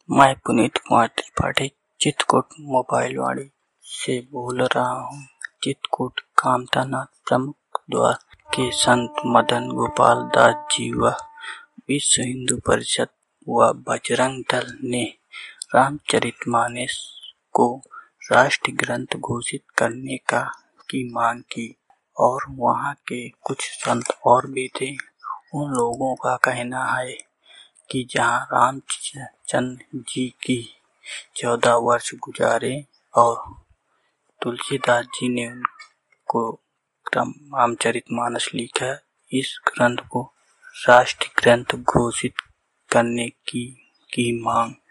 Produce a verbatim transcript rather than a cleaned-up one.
मैं पुनीत कुमार त्रिपाठी चित्रकूट मोबाइल वाड़ी से बोल रहा हूँ। चित्रकूट कामतानाथ प्रमुख द्वार के संत मदन गोपाल दास जी व विश्व हिंदू परिषद व बजरंग दल ने रामचरितमानस को राष्ट्रीय ग्रंथ घोषित करने का की मांग की और वहाँ के कुछ संत और भी थे। उन लोगों का कहना है कि जहाँ रामचंद्र जी की चौदह वर्ष गुजारे और तुलसीदास जी ने उनको रामचरितमानस लिखा, इस ग्रंथ को राष्ट्रीय ग्रंथ घोषित करने की की मांग